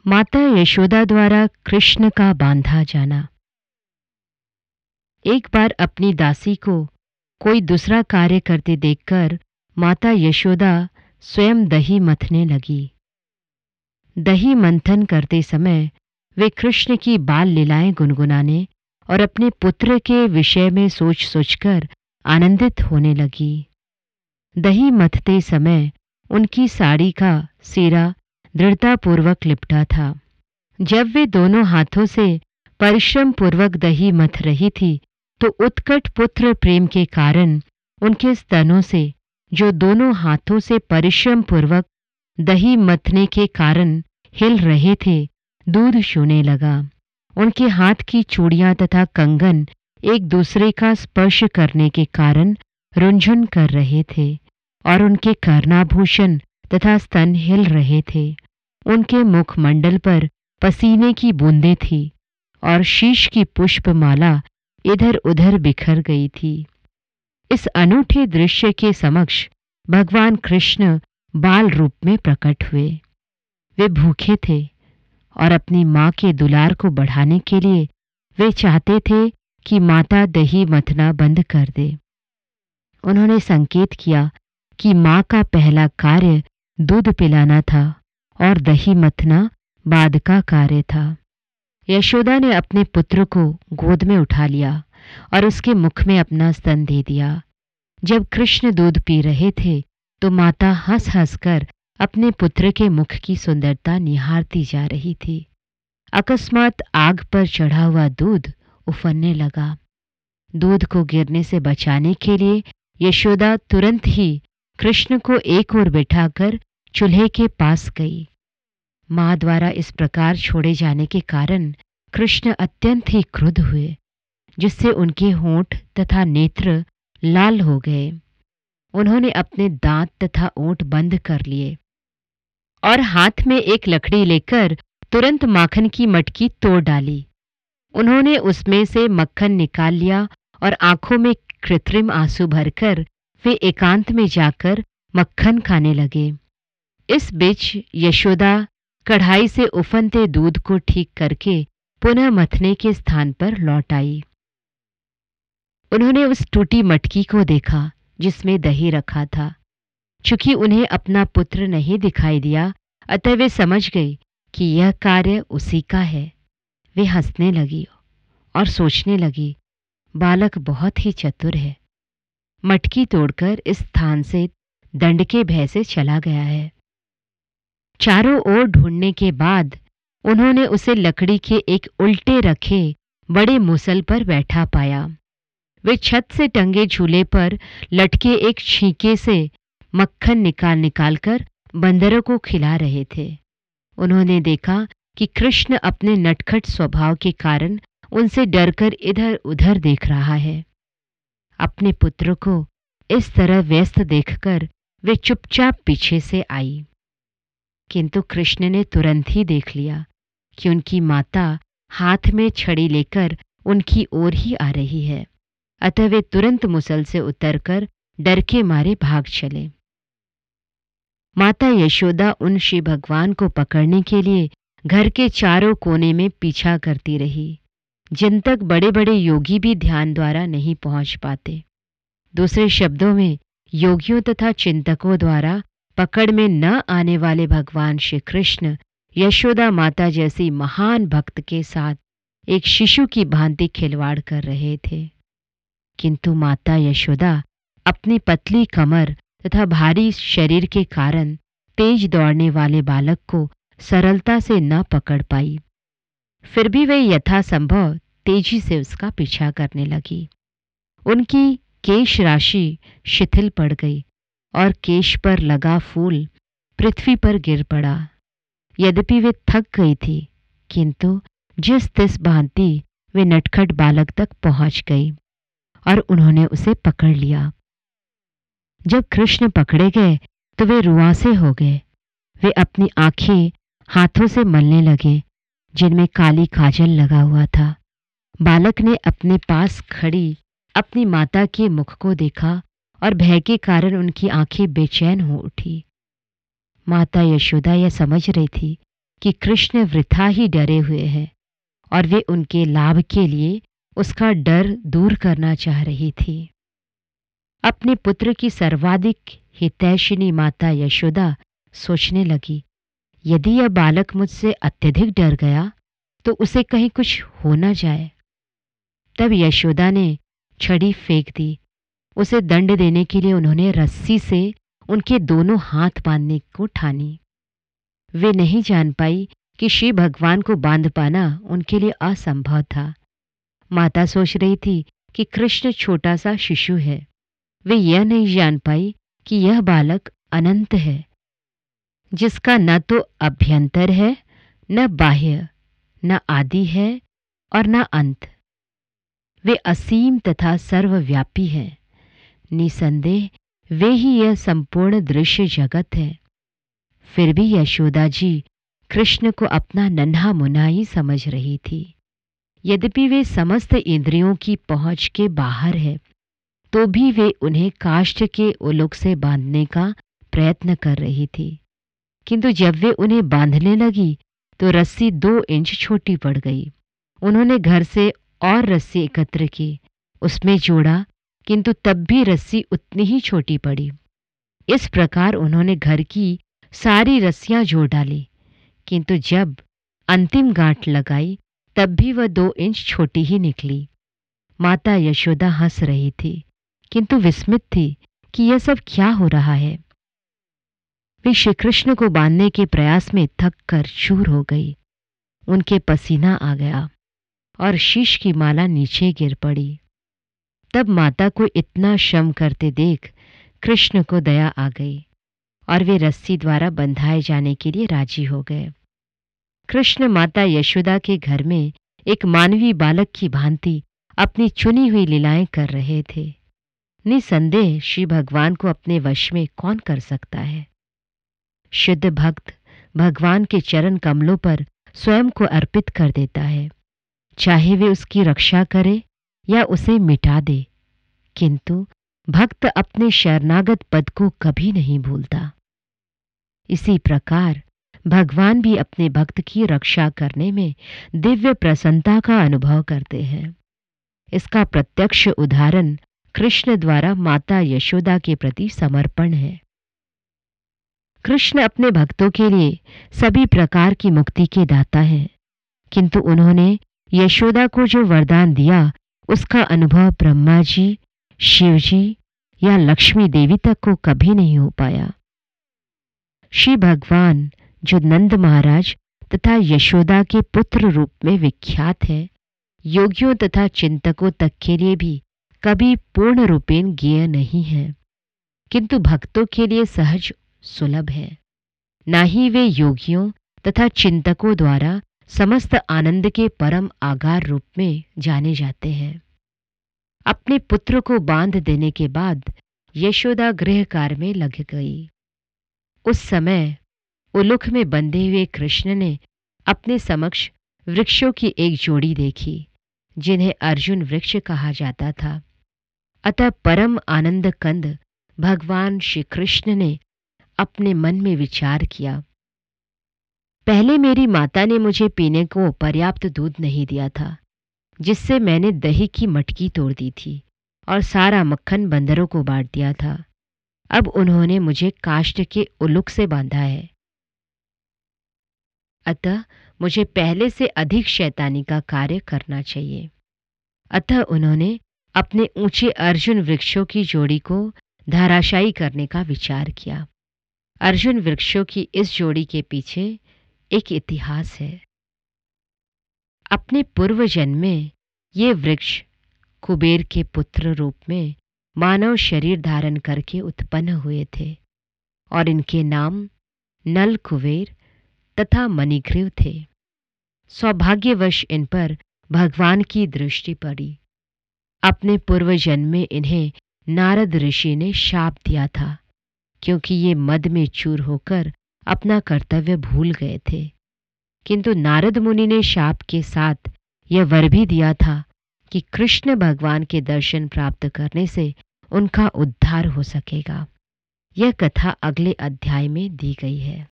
माता यशोदा द्वारा कृष्ण का बांधा जाना। एक बार अपनी दासी को कोई दूसरा कार्य करते देखकर माता यशोदा स्वयं दही मथने लगी। दही मंथन करते समय वे कृष्ण की बाल लीलाएं गुनगुनाने और अपने पुत्र के विषय में सोच सोचकर आनंदित होने लगी। दही मथते समय उनकी साड़ी का सिरा दृढ़तापूर्वक लिपटा था। जब वे दोनों हाथों से परिश्रम पूर्वक दही मथ रही थी तो उत्कट पुत्र प्रेम के कारण उनके स्तनों से, जो दोनों हाथों से परिश्रम पूर्वक दही मथने के कारण हिल रहे थे, दूध चूने लगा। उनके हाथ की चूड़ियां तथा कंगन एक दूसरे का स्पर्श करने के कारण रुंझुन कर रहे थे और उनके कर्णाभूषण तथा स्तन हिल रहे थे। उनके मुखमंडल पर पसीने की बूंदें थी और शीश की पुष्पमाला इधर उधर बिखर गई थी। इस अनूठे दृश्य के समक्ष भगवान कृष्ण बाल रूप में प्रकट हुए। वे भूखे थे और अपनी मां के दुलार को बढ़ाने के लिए वे चाहते थे कि माता दही मथना बंद कर दे। उन्होंने संकेत किया कि मां का पहला कार्य दूध पिलाना था और दही मथना बाद का कार्य था। यशोदा ने अपने पुत्र को गोद में उठा लिया और उसके मुख में अपना स्तन दे दिया। जब कृष्ण दूध पी रहे थे तो माता हंस हंस कर अपने पुत्र के मुख की सुंदरता निहारती जा रही थी। अकस्मात आग पर चढ़ा हुआ दूध उफनने लगा। दूध को गिरने से बचाने के लिए यशोदा तुरंत ही कृष्ण को एक ओर बिठाकर चूल्हे के पास गई। मां द्वारा इस प्रकार छोड़े जाने के कारण कृष्ण अत्यंत ही क्रुद्ध हुए, जिससे उनके होंठ तथा नेत्र लाल हो गए। उन्होंने अपने दांत तथा ओंठ बंद कर लिए और हाथ में एक लकड़ी लेकर तुरंत माखन की मटकी तोड़ डाली। उन्होंने उसमें से मक्खन निकाल लिया और आंखों में कृत्रिम आंसू भरकर वे एकांत में जाकर मक्खन खाने लगे। इस बीच यशोदा कढ़ाई से उफनते दूध को ठीक करके पुनः मथने के स्थान पर लौट आई। उन्होंने उस टूटी मटकी को देखा जिसमें दही रखा था। चूंकि उन्हें अपना पुत्र नहीं दिखाई दिया, अतः वे समझ गई कि यह कार्य उसी का है। वे हंसने लगी और सोचने लगी, बालक बहुत ही चतुर है। मटकी तोड़कर इस स्थान से दंड के भय से चला गया है। चारों ओर ढूंढने के बाद उन्होंने उसे लकड़ी के एक उल्टे रखे बड़े मुसल पर बैठा पाया। वे छत से टंगे झूले पर लटके एक छींके से मक्खन निकाल निकालकर बंदरों को खिला रहे थे। उन्होंने देखा कि कृष्ण अपने नटखट स्वभाव के कारण उनसे डरकर इधर उधर देख रहा है। अपने पुत्र को इस तरह व्यस्त देखकर वे चुपचाप पीछे से आई, किंतु कृष्ण ने तुरंत ही देख लिया कि उनकी माता हाथ में छड़ी लेकर उनकी ओर ही आ रही है। अतः वे तुरंत मुसल से उतरकर डर के मारे भाग चले। माता यशोदा उन श्री भगवान को पकड़ने के लिए घर के चारों कोने में पीछा करती रही, जिन तक बड़े बड़े योगी भी ध्यान द्वारा नहीं पहुंच पाते। दूसरे शब्दों में, योगियों तथा चिंतकों द्वारा पकड़ में न आने वाले भगवान श्री कृष्ण यशोदा माता जैसी महान भक्त के साथ एक शिशु की भांति खिलवाड़ कर रहे थे। किंतु माता यशोदा अपनी पतली कमर तथा भारी शरीर के कारण तेज दौड़ने वाले बालक को सरलता से न पकड़ पाई। फिर भी वे यथासंभव तेजी से उसका पीछा करने लगी। उनकी केश राशि शिथिल पड़ गई और केश पर लगा फूल पृथ्वी पर गिर पड़ा। यद्यपि वे थक गई थी, किंतु जिस तिस भांति वे नटखट बालक तक पहुंच गई और उन्होंने उसे पकड़ लिया। जब कृष्ण पकड़े गए तो वे रुआंसे हो गए। वे अपनी आंखें हाथों से मलने लगे जिनमें काली काजल लगा हुआ था। बालक ने अपने पास खड़ी अपनी माता के मुख को देखा और भय के कारण उनकी आंखें बेचैन हो उठी। माता यशोदा यह समझ रही थी कि कृष्ण वृथा ही डरे हुए हैं और वे उनके लाभ के लिए उसका डर दूर करना चाह रही थी। अपने पुत्र की सर्वाधिक हितैषिणी माता यशोदा सोचने लगी, यदि यह बालक मुझसे अत्यधिक डर गया तो उसे कहीं कुछ हो न जाए। तब यशोदा ने छड़ी फेंक दी। उसे दंड देने के लिए उन्होंने रस्सी से उनके दोनों हाथ बांधने को ठानी। वे नहीं जान पाई कि श्री भगवान को बांध पाना उनके लिए असंभव था। माता सोच रही थी कि कृष्ण छोटा सा शिशु है। वे यह नहीं जान पाई कि यह बालक अनंत है, जिसका न तो अभ्यंतर है, न बाह्य, न आदि है और न अंत। वे असीम तथा सर्वव्यापी हैं। निसंदेह वे ही यह संपूर्ण दृश्य जगत है। फिर भी यशोदा जी कृष्ण को अपना नन्हा मुन्ना ही समझ रही थी। यद्यपि वे समस्त इंद्रियों की पहुंच के बाहर है, तो भी वे उन्हें काष्ठ के उलुक से बांधने का प्रयत्न कर रही थी। किंतु जब वे उन्हें बांधने लगी तो रस्सी 2 इंच छोटी पड़ गई। उन्होंने घर से और रस्सी एकत्र की, उसमें जोड़ा, किंतु तब भी रस्सी उतनी ही छोटी पड़ी। इस प्रकार उन्होंने घर की सारी रस्सियां जोड़ डाली, किंतु जब अंतिम गांठ लगाई तब भी वह 2 इंच छोटी ही निकली। माता यशोदा हंस रही थी, किंतु विस्मित थी कि यह सब क्या हो रहा है। वे श्री कृष्ण को बांधने के प्रयास में थक कर चूर हो गई। उनके पसीना आ गया और शीश की माला नीचे गिर पड़ी। तब माता को इतना श्रम करते देख कृष्ण को दया आ गई और वे रस्सी द्वारा बंधाए जाने के लिए राजी हो गए। कृष्ण माता यशोदा के घर में एक मानवीय बालक की भांति अपनी चुनी हुई लीलाएं कर रहे थे। निसंदेह श्री भगवान को अपने वश में कौन कर सकता है। शुद्ध भक्त भगवान के चरण कमलों पर स्वयं को अर्पित कर देता है, चाहे वे उसकी रक्षा करे या उसे मिटा दे, किंतु भक्त अपने शरणागत पद को कभी नहीं भूलता। इसी प्रकार भगवान भी अपने भक्त की रक्षा करने में दिव्य प्रसन्नता का अनुभव करते हैं। इसका प्रत्यक्ष उदाहरण कृष्ण द्वारा माता यशोदा के प्रति समर्पण है। कृष्ण अपने भक्तों के लिए सभी प्रकार की मुक्ति के दाता हैं, किंतु उन्होंने यशोदा को जो वरदान दिया उसका अनुभव ब्रह्मा जी, शिव जी या लक्ष्मी देवी तक को कभी नहीं हो पाया। श्री भगवान जो नंद महाराज तथा यशोदा के पुत्र रूप में विख्यात है, योगियों तथा चिंतकों तक के लिए भी कभी पूर्ण रूपेण ज्ञेय नहीं है, किंतु भक्तों के लिए सहज सुलभ है। ना ही वे योगियों तथा चिंतकों द्वारा समस्त आनंद के परम आगार रूप में जाने जाते हैं। अपने पुत्र को बांध देने के बाद यशोदा गृह कार्य में लग गई। उस समय उलुख में बंधे हुए कृष्ण ने अपने समक्ष वृक्षों की एक जोड़ी देखी, जिन्हें अर्जुन वृक्ष कहा जाता था। अतः परम आनंद कंद भगवान श्री कृष्ण ने अपने मन में विचार किया, पहले मेरी माता ने मुझे पीने को पर्याप्त दूध नहीं दिया था, जिससे मैंने दही की मटकी तोड़ दी थी और सारा मक्खन बंदरों को बांट दिया था। अब उन्होंने मुझे काष्ठ के उलुक से बांधा है, अतः मुझे पहले से अधिक शैतानी का कार्य करना चाहिए। अतः उन्होंने अपने ऊंचे अर्जुन वृक्षों की जोड़ी को धाराशायी करने का विचार किया। अर्जुन वृक्षों की इस जोड़ी के पीछे एक इतिहास है। अपने पूर्व जन्म में ये वृक्ष कुबेर के पुत्र रूप में मानव शरीर धारण करके उत्पन्न हुए थे और इनके नाम नल कुबेर तथा मणिग्रीव थे। सौभाग्यवश इन पर भगवान की दृष्टि पड़ी। अपने पूर्व जन्म में इन्हें नारद ऋषि ने शाप दिया था, क्योंकि ये मद में चूर होकर अपना कर्तव्य भूल गए थे। किंतु नारद मुनि ने शाप के साथ यह वर भी दिया था कि कृष्ण भगवान के दर्शन प्राप्त करने से उनका उद्धार हो सकेगा। यह कथा अगले अध्याय में दी गई है।